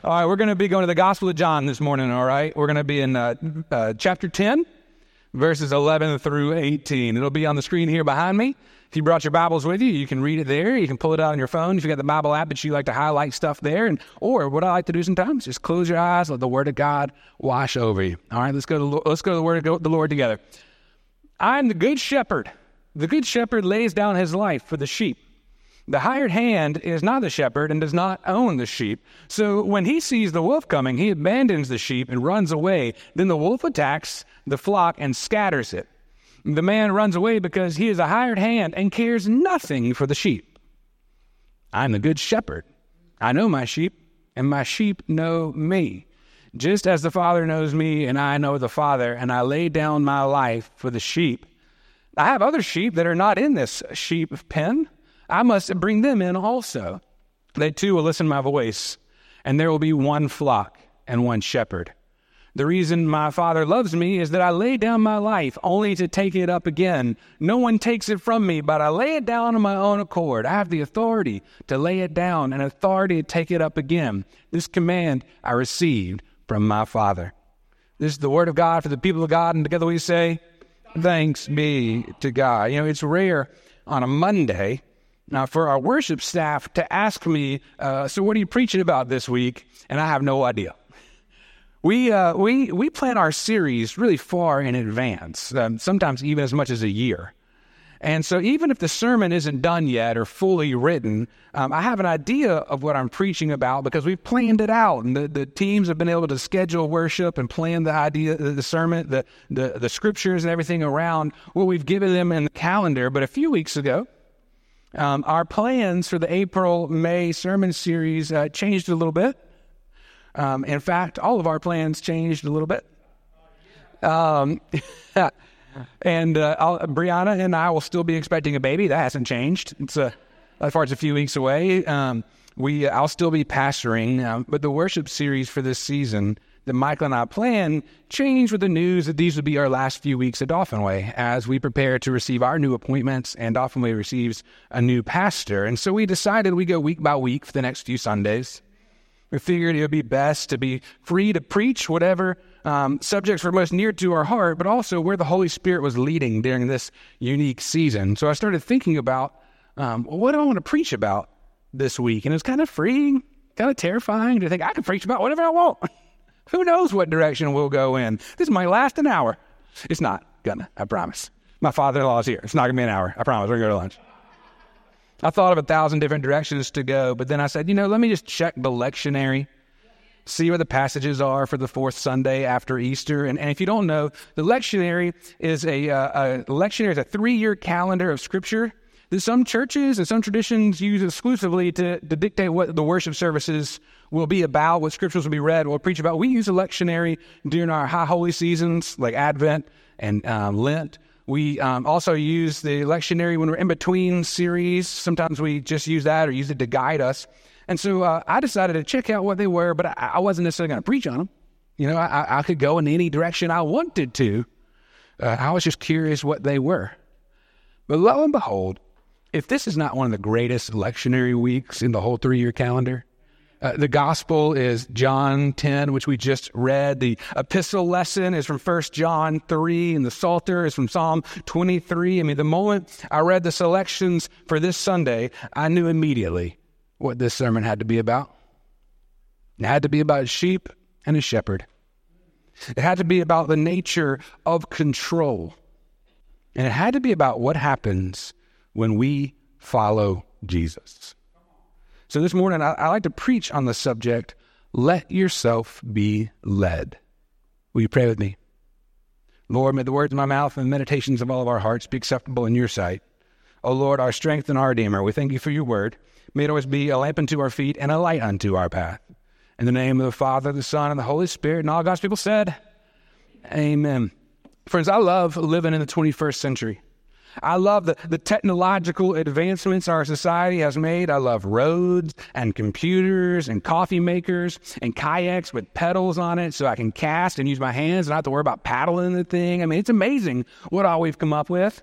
All right, we're going to be going to the Gospel of John this morning, all right? We're going to be in chapter 10, verses 11 through 18. It'll be on the screen here behind me. If you brought your Bibles with you, you can read it there. You can pull it out on your phone if you got the Bible app, but you like to highlight stuff there. Or what I like to do sometimes, just close your eyes, let the Word of God wash over you. All right, let's go to the Word of the Lord together. I am the good shepherd. The good shepherd lays down his life for the sheep. The hired hand is not the shepherd and does not own the sheep. So when he sees the wolf coming, he abandons the sheep and runs away. Then the wolf attacks the flock and scatters it. The man runs away because he is a hired hand and cares nothing for the sheep. I am the good shepherd. I know my sheep, and my sheep know me. Just as the Father knows me, and I know the Father, and I lay down my life for the sheep. I have other sheep that are not in this sheep pen. I must bring them in also. They too will listen to my voice, and there will be one flock and one shepherd. The reason my Father loves me is that I lay down my life only to take it up again. No one takes it from me, but I lay it down on my own accord. I have the authority to lay it down and authority to take it up again. This command I received from my Father. This is the word of God for the people of God, and together we say, thanks be to God. You know, it's rare on a Monday for our worship staff to ask me, so what are you preaching about this week? And I have no idea. We plan our series really far in advance, sometimes even as much as a year. And so even if the sermon isn't done yet or fully written, I have an idea of what I'm preaching about because we've planned it out. And the teams have been able to schedule worship and plan the idea, the sermon, the scriptures and everything around what we've given them in the calendar. But a few weeks ago, our plans for the April-May sermon series changed a little bit. In fact, all of our plans changed a little bit. And Brianna and I will still be expecting a baby. That hasn't changed. It's as far as a few weeks away. I'll still be pastoring, but the worship series for this season that Michael and I planned changed with the news that these would be our last few weeks at Dauphin Way as we prepare to receive our new appointments and Dauphin Way receives a new pastor. And so we decided we go week by week for the next few Sundays. We figured it would be best to be free to preach whatever subjects were most near to our heart, but also where the Holy Spirit was leading during this unique season. So I started thinking about, what do I want to preach about this week? And it was kind of freeing, kind of terrifying to think I can preach about whatever I want. Who knows what direction we'll go in? This might last an hour. It's not gonna, I promise. My father-in-law is here. It's not gonna be an hour. I promise. We're gonna go to lunch. I thought of 1,000 different directions to go, but then I said, let me just check the lectionary, see where the passages are for the fourth Sunday after Easter. And if you don't know, the lectionary is a 3-year calendar of Scripture that some churches and some traditions use exclusively to dictate what the worship services will be about, what scriptures will be read, we'll preach about. We use a lectionary during our high holy seasons like Advent and Lent. We also use the lectionary when we're in between series. Sometimes we just use that or use it to guide us. And so I decided to check out what they were, but I wasn't necessarily going to preach on them. I could go in any direction I wanted to. I was just curious what they were. But lo and behold, if this is not one of the greatest lectionary weeks in the whole 3-year calendar, the gospel is John 10, which we just read. The epistle lesson is from 1 John 3, and the Psalter is from Psalm 23. The moment I read the selections for this Sunday, I knew immediately what this sermon had to be about. It had to be about a sheep and a shepherd. It had to be about the nature of control. And it had to be about what happens when we follow Jesus. So this morning, I like to preach on the subject, let yourself be led. Will you pray with me? Lord, may the words of my mouth and the meditations of all of our hearts be acceptable in your sight. O Lord, our strength and our Redeemer, we thank you for your word. May it always be a lamp unto our feet and a light unto our path. In the name of the Father, the Son, and the Holy Spirit, and all God's people said, amen. Friends, I love living in the 21st century. I love the technological advancements our society has made. I love roads and computers and coffee makers and kayaks with pedals on it so I can cast and use my hands and not have to worry about paddling the thing. It's amazing what all we've come up with.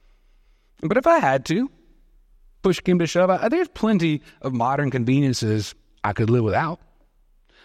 But if I had to, push came to shove, there's plenty of modern conveniences I could live without.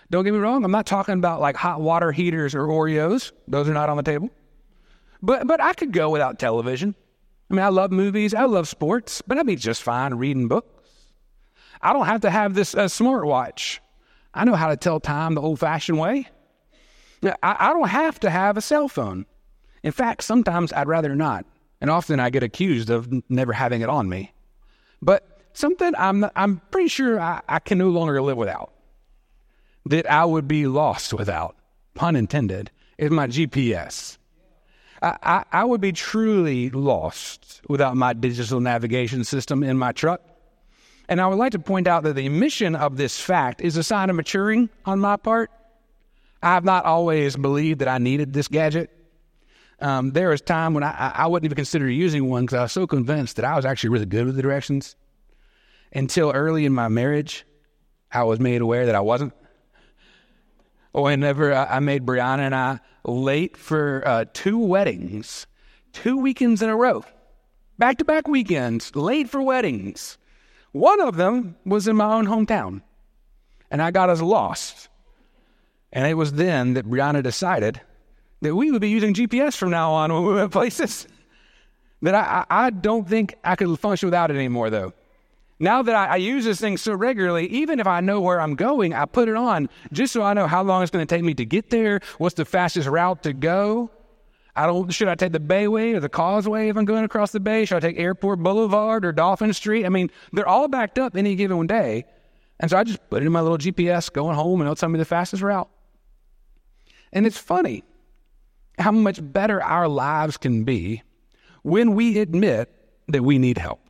Don't get me wrong. I'm not talking about like hot water heaters or Oreos. Those are not on the table. But I could go without television. I mean, I love movies. I love sports, but I'd be just fine reading books. I don't have to have this smartwatch. I know how to tell time the old-fashioned way. I don't have to have a cell phone. In fact, sometimes I'd rather not. And often I get accused of never having it on me. But something I'm pretty sure I can no longer live without, that I would be lost without, pun intended, is my GPS. I would be truly lost without my digital navigation system in my truck. And I would like to point out that the omission of this fact is a sign of maturing on my part. I have not always believed that I needed this gadget. There was time when I wouldn't even consider using one because I was so convinced that I was actually really good with the directions. Until early in my marriage, I was made aware that I wasn't. Whenever I made Brianna and I late for 2 weddings, 2 weekends in a row, back-to-back weekends, late for weddings. One of them was in my own hometown, and I got us lost. And it was then that Brianna decided that we would be using GPS from now on when we went places. That I don't think I could function without it anymore, though. Now that I use this thing so regularly, even if I know where I'm going, I put it on just so I know how long it's going to take me to get there, what's the fastest route to go. Should I take the Bayway or the Causeway if I'm going across the bay? Should I take Airport Boulevard or Dolphin Street? I mean, they're all backed up any given day. And so I just put it in my little GPS going home and it'll tell me the fastest route. And it's funny how much better our lives can be when we admit that we need help.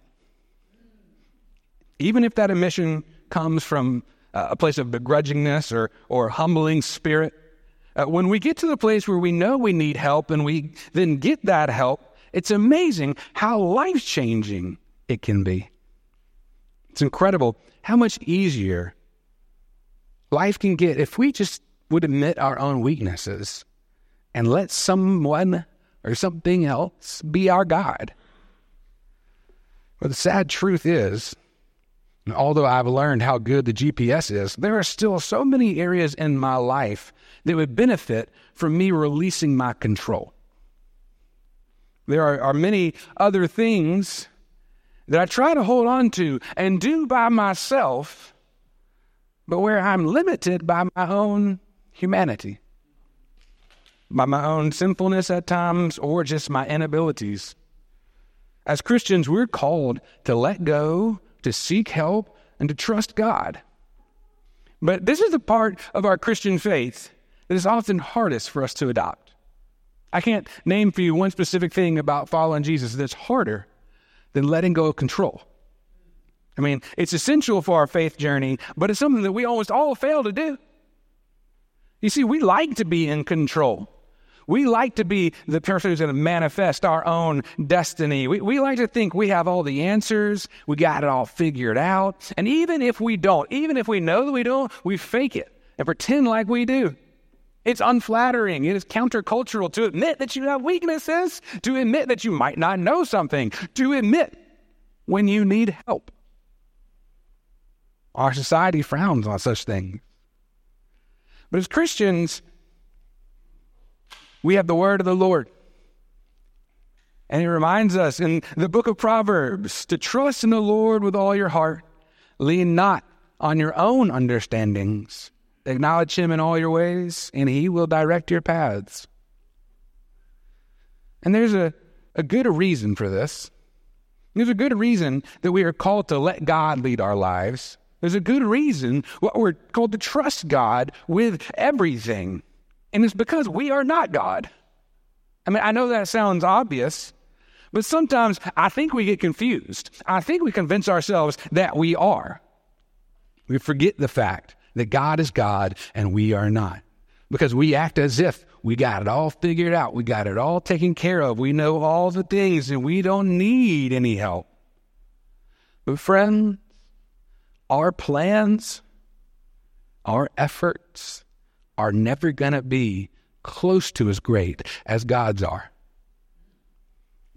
Even if that admission comes from a place of begrudgingness or humbling spirit, when we get to the place where we know we need help and we then get that help, it's amazing how life-changing it can be. It's incredible how much easier life can get if we just would admit our own weaknesses and let someone or something else be our guide. But the sad truth is, although I've learned how good the GPS is, there are still so many areas in my life that would benefit from me releasing my control. There are many other things that I try to hold on to and do by myself, but where I'm limited by my own humanity, by my own sinfulness at times, or just my inabilities. As Christians, we're called to let go, to seek help, and to trust God. But this is the part of our Christian faith that is often hardest for us to adopt. I can't name for you one specific thing about following Jesus that's harder than letting go of control. I mean, it's essential for our faith journey, but it's something that we almost all fail to do. You see, we like to be in control. We like to be the person who's going to manifest our own destiny. We like to think we have all the answers. We got it all figured out. And even if we don't, even if we know that we don't, we fake it and pretend like we do. It's unflattering. It is countercultural to admit that you have weaknesses, to admit that you might not know something, to admit when you need help. Our society frowns on such things. But as Christians, we have the word of the Lord. And it reminds us in the book of Proverbs to trust in the Lord with all your heart. Lean not on your own understandings. Acknowledge him in all your ways, and he will direct your paths. And there's a good reason for this. There's a good reason that we are called to let God lead our lives. There's a good reason why we're called to trust God with everything. And it's because we are not God. I mean, I know that sounds obvious, but sometimes I think we get confused. I think we convince ourselves that we are. We forget the fact that God is God and we are not. Because we act as if we got it all figured out. We got it all taken care of. We know all the things and we don't need any help. But friends, our plans, our efforts are never going to be close to as great as God's are.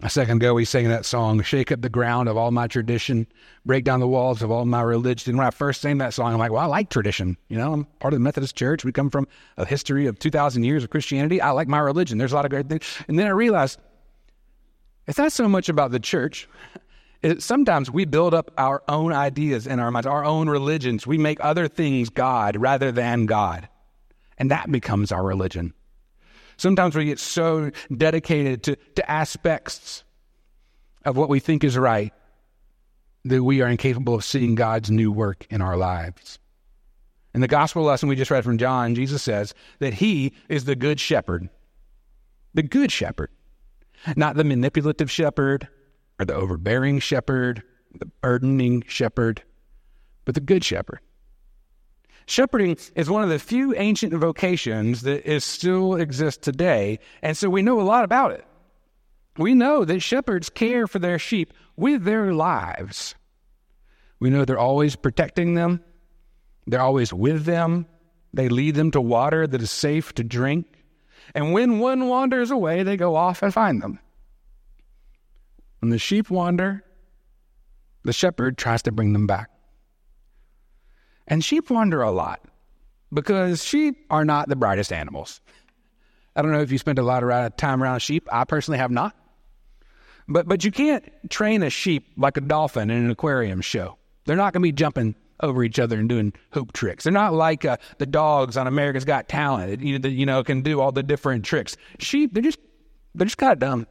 A second ago, we sang that song, shake up the ground of all my tradition, break down the walls of all my religion. When I first sang that song, I'm like, well, I like tradition. You know, I'm part of the Methodist Church. We come from a history of 2,000 years of Christianity. I like my religion. There's a lot of great things. And then I realized it's not so much about the church. Sometimes we build up our own ideas in our minds, our own religions. We make other things God rather than God. And that becomes our religion. Sometimes we get so dedicated to aspects of what we think is right that we are incapable of seeing God's new work in our lives. In the gospel lesson we just read from John, Jesus says that he is the good shepherd. The good shepherd. Not the manipulative shepherd or the overbearing shepherd, the burdening shepherd, but the good shepherd. Shepherding is one of the few ancient vocations that still exists today, and so we know a lot about it. We know that shepherds care for their sheep with their lives. We know they're always protecting them. They're always with them. They lead them to water that is safe to drink. And when one wanders away, they go off and find them. When the sheep wander, the shepherd tries to bring them back. And sheep wander a lot because sheep are not the brightest animals. I don't know if you spent a lot of time around sheep. I personally have not. But you can't train a sheep like a dolphin in an aquarium show. They're not going to be jumping over each other and doing hoop tricks. They're not like the dogs on America's Got Talent that can do all the different tricks. Sheep, they're just kind of dumb.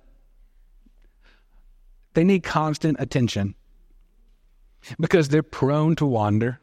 They need constant attention because they're prone to wander.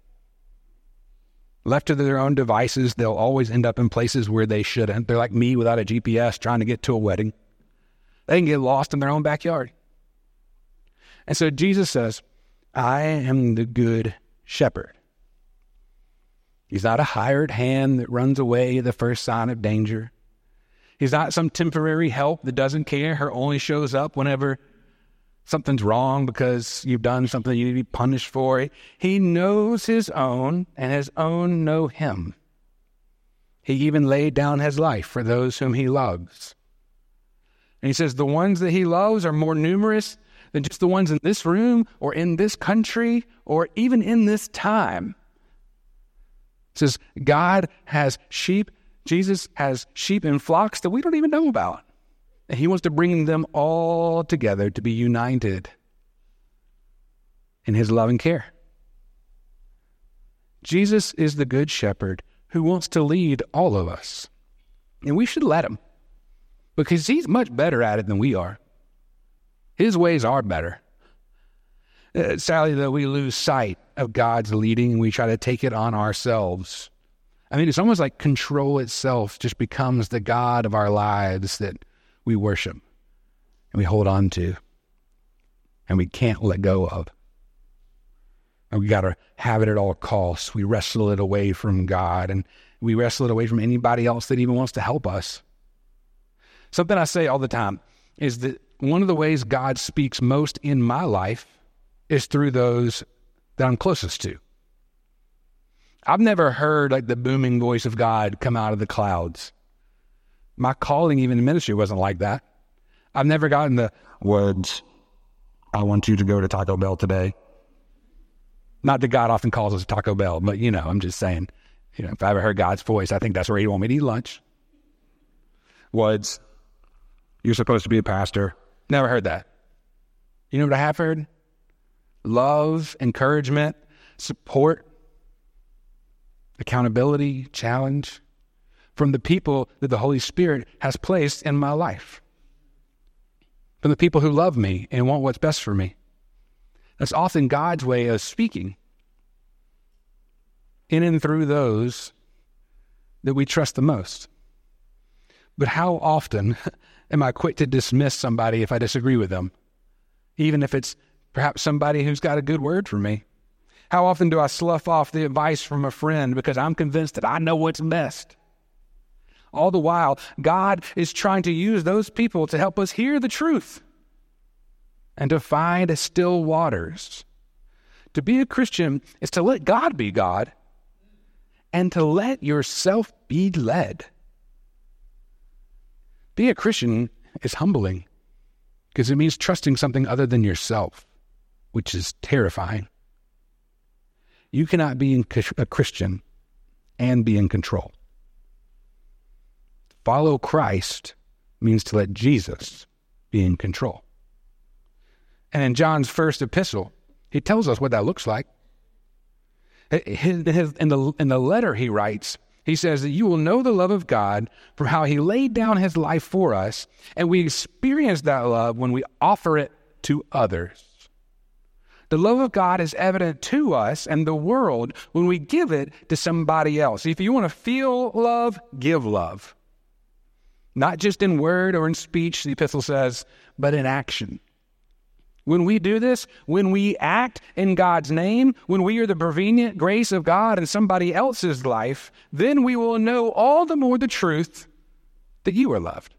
Left to their own devices, they'll always end up in places where they shouldn't. They're like me without a GPS trying to get to a wedding. They can get lost in their own backyard. And so Jesus says, I am the good shepherd. He's not a hired hand that runs away at the first sign of danger. He's not some temporary help that doesn't care or only shows up whenever something's wrong because you've done something you need to be punished for. He knows his own, and his own know him. He even laid down his life for those whom he loves. And he says the ones that he loves are more numerous than just the ones in this room or in this country or even in this time. It says God has sheep. Jesus has sheep in flocks that we don't even know about. And he wants to bring them all together to be united in his loving care. Jesus is the good shepherd who wants to lead all of us. And we should let him because he's much better at it than we are. His ways are better. Sadly, though, we lose sight of God's leading and we try to take it on ourselves. I mean, it's almost like control itself just becomes the God of our lives that we worship and we hold on to and we can't let go of. And we got to have it at all costs. We wrestle it away from God and we wrestle it away from anybody else that even wants to help us. Something I say all the time is that one of the ways God speaks most in my life is through those that I'm closest to. I've never heard like the booming voice of God come out of the clouds. My calling even in ministry wasn't like that. I've never gotten the words, I want you to go to Taco Bell today. Not that God often calls us Taco Bell, but I'm just saying, if I ever heard God's voice, I think that's where he'd want me to eat lunch. Words, you're supposed to be a pastor. Never heard that. You know what I have heard? Love, encouragement, support, accountability, challenge from the people that the Holy Spirit has placed in my life. From the people who love me and want what's best for me. That's often God's way of speaking in and through those that we trust the most. But how often am I quick to dismiss somebody if I disagree with them, even if it's perhaps somebody who's got a good word for me? How often do I slough off the advice from a friend because I'm convinced that I know what's best? All the while, God is trying to use those people to help us hear the truth and to find still waters. To be a Christian is to let God be God and to let yourself be led. Being a Christian is humbling. because it means trusting something other than yourself, which is terrifying. You cannot be a Christian and be in control. Follow Christ means to let Jesus be in control. And in John's first epistle, he tells us what that looks like. In the letter he writes, he says that you will know the love of God from how he laid down his life for us, and we experience that love when we offer it to others. The love of God is evident to us and the world when we give it to somebody else. If you want to feel love, give love. Not just in word or in speech, the epistle says, but in action. When we do this, when we act in God's name, when we are the prevenient grace of God in somebody else's life, then we will know all the more the truth that you are loved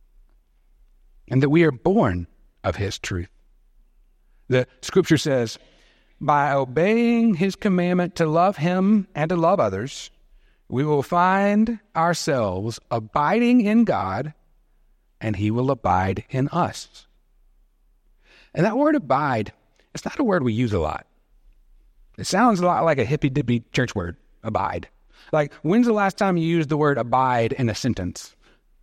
and that we are born of his truth. The scripture says, by obeying his commandment to love him and to love others, we will find ourselves abiding in God and he will abide in us. And that word abide, it's not a word we use a lot. It sounds a lot like a hippy-dippy church word, abide. Like, when's the last time you used the word abide in a sentence?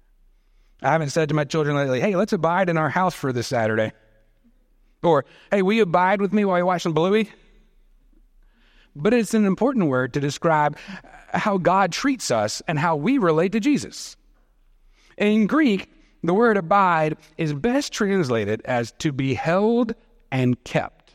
I haven't said to my children lately, hey, let's abide in our house for this Saturday. Or, hey, will you abide with me while you watch some Bluey? But it's an important word to describe how God treats us and how we relate to Jesus. In Greek, the word abide is best translated as to be held and kept.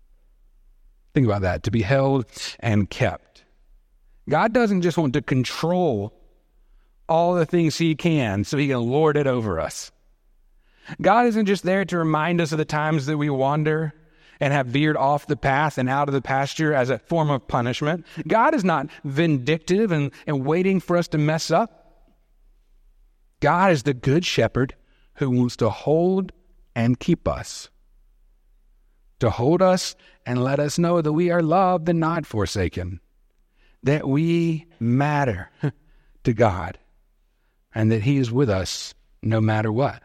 Think about that, to be held and kept. God doesn't just want to control all the things he can so he can lord it over us. God isn't just there to remind us of the times that we wander and have veered off the path and out of the pasture as a form of punishment. God is not vindictive and waiting for us to mess up. God is the good shepherd who wants to hold and keep us. To hold us and let us know that we are loved and not forsaken. That we matter to God. And that he is with us no matter what.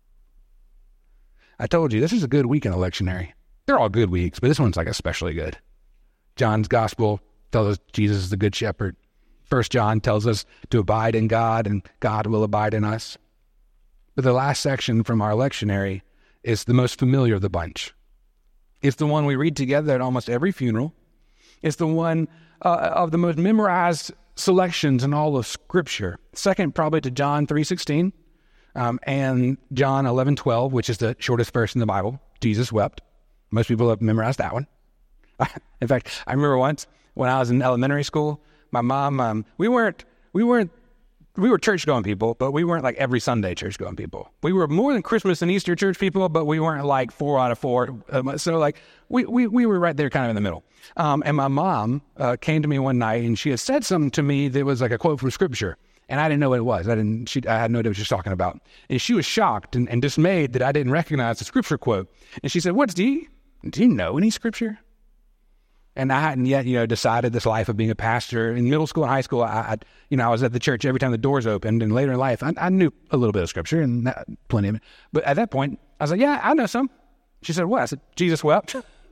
I told you, this is a good week in a lectionary. They're all good weeks, but this one's like especially good. John's gospel tells us Jesus is the good shepherd. 1 John tells us to abide in God and God will abide in us. But the last section from our lectionary is the most familiar of the bunch. It's the one we read together at almost every funeral. It's the one of the most memorized selections in all of Scripture. Second probably to John 3:16 and John 11:12, which is the shortest verse in the Bible. Jesus wept. Most people have memorized that one. In fact, I remember once when I was in elementary school, my mom, we were church-going people, but we weren't like every Sunday church-going people. We were more than Christmas and Easter church people, but we weren't like 4 out of 4. So like we were right there kind of in the middle. And my mom came to me one night and she had said something to me that was like a quote from Scripture. And I didn't know what it was. I had no idea what she was talking about. And she was shocked and dismayed that I didn't recognize the Scripture quote. And she said, do you know any Scripture? And I hadn't yet, decided this life of being a pastor. In middle school and high school, I was at the church every time the doors opened. And later in life, I knew a little bit of Scripture and plenty of it. But at that point, I was like, yeah, I know some. She said, what? I said, Jesus wept.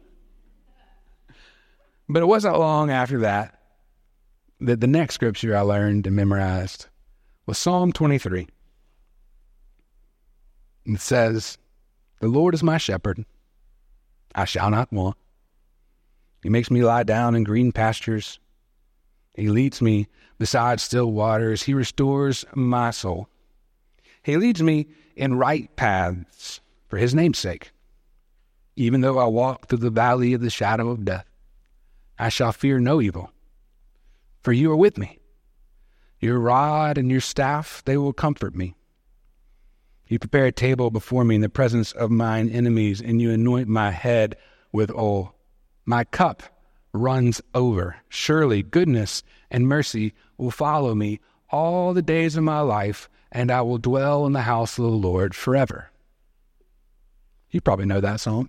But it wasn't long after that the next Scripture I learned and memorized was Psalm 23. And it says, the Lord is my shepherd. I shall not want. He makes me lie down in green pastures. He leads me beside still waters. He restores my soul. He leads me in right paths for his name's sake. Even though I walk through the valley of the shadow of death, I shall fear no evil, for you are with me. Your rod and your staff, they will comfort me. You prepare a table before me in the presence of mine enemies, and you anoint my head with oil. My cup runs over. Surely goodness and mercy will follow me all the days of my life, and I will dwell in the house of the Lord forever. You probably know that song.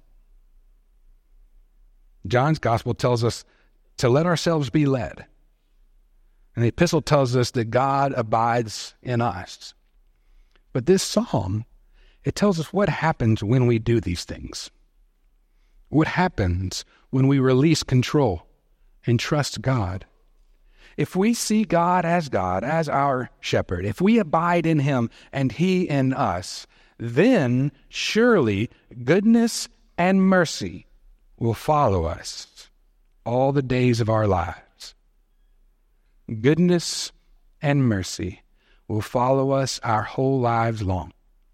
John's gospel tells us to let ourselves be led. And the epistle tells us that God abides in us. But this psalm it tells us what happens when we do these things. What happens when we release control and trust God. If we see God, as our shepherd, if we abide in him and he in us, then surely goodness and mercy will follow us all the days of our lives. Goodness and mercy will follow us our whole lives long.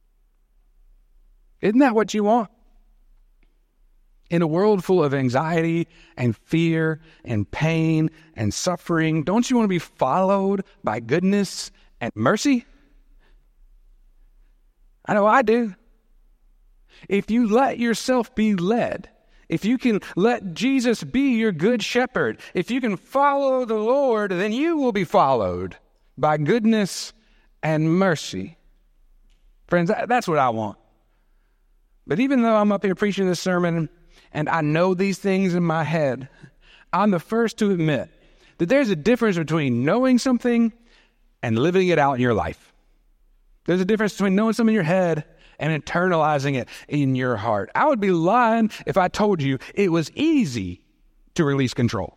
Isn't that what you want? In a world full of anxiety and fear and pain and suffering, don't you want to be followed by goodness and mercy? I know I do. If you let yourself be led, if you can let Jesus be your good shepherd, if you can follow the Lord, then you will be followed by goodness and mercy. Friends, that's what I want. But even though I'm up here preaching this sermon, and I know these things in my head, I'm the first to admit that there's a difference between knowing something and living it out in your life. There's a difference between knowing something in your head and internalizing it in your heart. I would be lying if I told you it was easy to release control.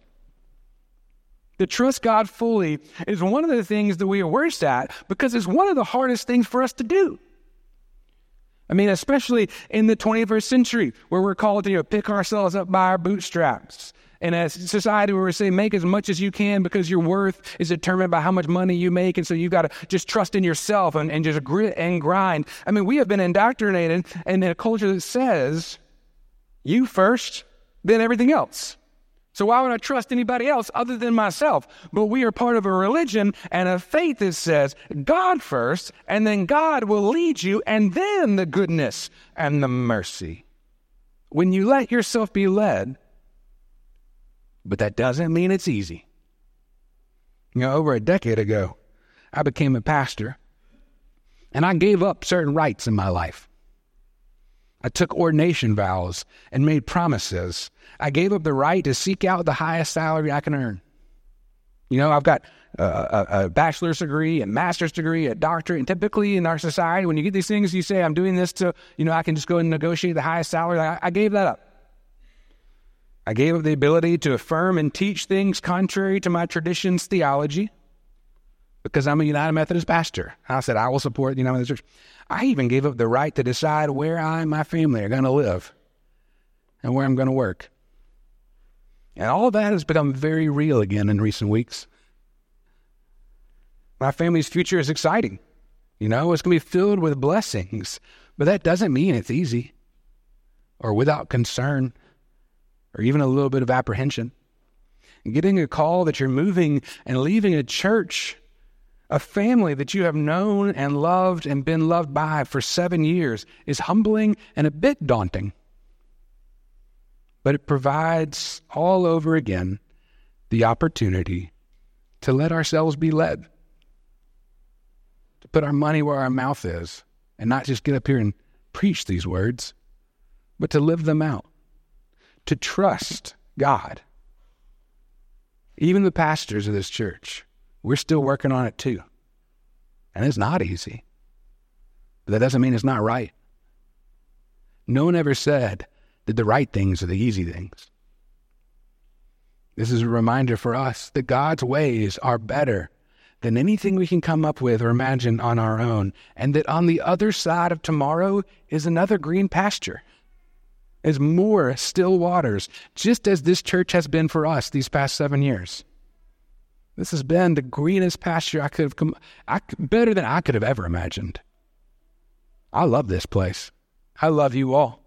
To trust God fully is one of the things that we are worst at because it's one of the hardest things for us to do. I mean, especially in the 21st century, where we're called to pick ourselves up by our bootstraps. In a society where we say, make as much as you can because your worth is determined by how much money you make. And so you got to just trust in yourself and just grit and grind. I mean, we have been indoctrinated in a culture that says, you first, then everything else. So why would I trust anybody else other than myself? But we are part of a religion and a faith that says God first, and then God will lead you, and then the goodness and the mercy. When you let yourself be led, but that doesn't mean it's easy. Over a decade ago, I became a pastor, and I gave up certain rights in my life. I took ordination vows and made promises. I gave up the right to seek out the highest salary I can earn. I've got a bachelor's degree, a master's degree, a doctorate, and typically in our society, when you get these things, you say, I'm doing this to, I can just go and negotiate the highest salary. I gave that up. I gave up the ability to affirm and teach things contrary to my tradition's theology because I'm a United Methodist pastor. I said, I will support the United Methodist Church. I even gave up the right to decide where I and my family are going to live and where I'm going to work. And all of that has become very real again in recent weeks. My family's future is exciting. It's going to be filled with blessings. But that doesn't mean it's easy or without concern or even a little bit of apprehension. Getting a call that you're moving and leaving a church, a family that you have known and loved and been loved by for 7 years is humbling and a bit daunting. But it provides all over again the opportunity to let ourselves be led, to put our money where our mouth is and not just get up here and preach these words, but to live them out, to trust God. Even the pastors of this church, we're still working on it too. And it's not easy. But that doesn't mean it's not right. No one ever said that the right things are the easy things. This is a reminder for us that God's ways are better than anything we can come up with or imagine on our own, and that on the other side of tomorrow is another green pasture. Is more still waters, just as this church has been for us these past 7 years. This has been the greenest pasture I could have better than I could have ever imagined. I love this place. I love you all.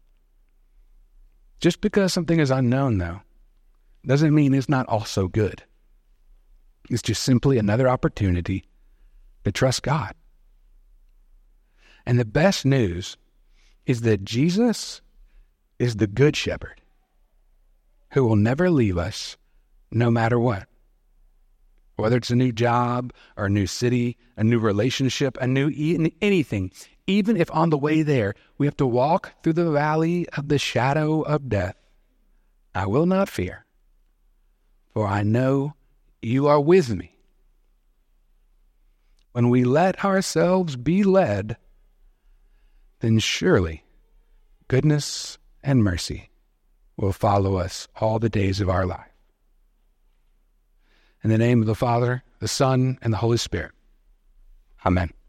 Just because something is unknown, though, doesn't mean it's not also good. It's just simply another opportunity to trust God. And the best news is that Jesus is the good shepherd who will never leave us no matter what. Whether it's a new job or a new city, a new relationship, a new anything, even if on the way there we have to walk through the valley of the shadow of death, I will not fear, for I know you are with me. When we let ourselves be led, then surely goodness and mercy will follow us all the days of our life. In the name of the Father, the Son, and the Holy Spirit. Amen.